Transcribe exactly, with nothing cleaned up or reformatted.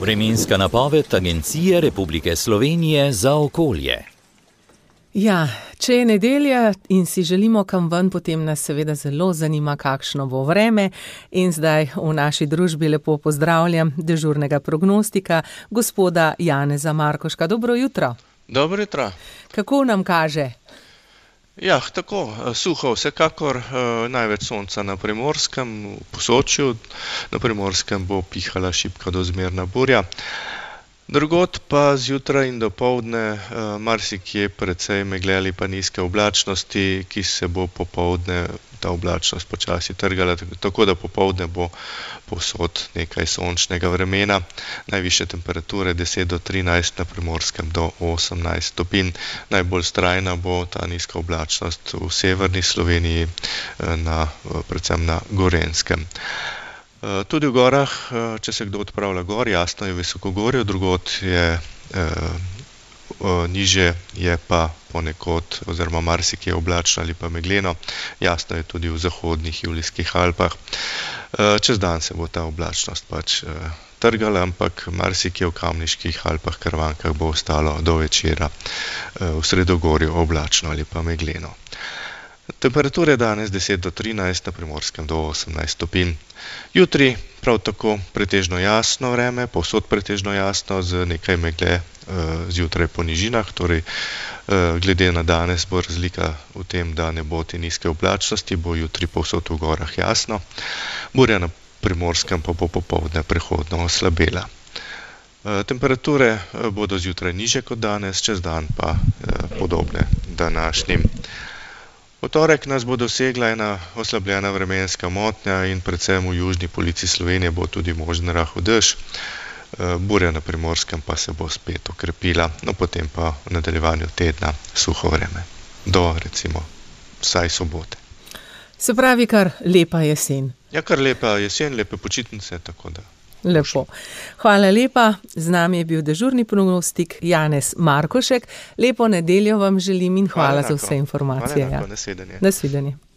Vremenska napoved Agencije Republike Slovenije za okolje. Ja, če je nedelja in si želimo kam ven, potem nas seveda zelo zanima, kakšno bo vreme. In zdaj v naši družbi lepo pozdravljam dežurnega prognostika, gospoda Janeza Markoška. Dobro jutro. Dobro jutro. Kako nam kaže? Ja, tako, suho vsekakor, največ sonca na Primorskem, v Posočju, na Primorskem bo pihala šibka do zmerna burja. Drugod pa zjutraj in dopoldne marsikje precej megle ali pa nizke oblačnosti, ki se bo popoldne ta oblačnost počasi trgala, tako da popoldne bo povsod nekaj sončnega vremena. Najvišje temperature deset do trinajst, na Primorskem do osemnajst stopinj. Najbolj vztrajna bo ta nizka oblačnost v severni Sloveniji, na, predvsem na Gorenjskem. Tudi v gorah, če se kdo odpravlja gor, jasno je visokogorje, drugod je eh, nižje, je pa ponekod oziroma marsikje oblačno ali pa megleno. Jasno je tudi v zahodnih Julijskih Alpah. Eh, čez dan se bo ta oblačnost pač eh, trgala, ampak marsikje v Kamniških Alpah, Krvankah bo ostalo do večera eh, v sredogorju oblačno ali pa megleno. Temperature danes deset do trinajst, na Primorskem do osemnajst stopinj. Jutri prav tako pretežno jasno vreme, povsod pretežno jasno, z nekaj megle zjutraj po nižinah, torej glede na danes bo razlika v tem, da ne bo te nizke oblačnosti, bo jutri povsod v gorah jasno. Burja na Primorskem pa bo popoldne prehodno oslabela. Temperature bodo zjutraj nižje kot danes, čez dan pa podobne današnjim. V torek nas bo dosegla ena oslabljena vremenska motnja in predvsem v južni polovici Slovenije bo tudi možen rahel dež. Burja na Primorskem pa se bo spet okrepila, no potem pa v nadaljevanju tedna suho vreme. Do recimo vsaj sobote. Se pravi, kar lepa jesen. Ja, kar lepa jesen, lepe počitnice, tako da. Lepo. Hvala lepa. Z nami je bil dežurni prognostik Janez Markošek. Lepo nedeljo vam želim in hvala, hvala za vse informacije. Hvala enako, nasvidenje. Nasvidenje.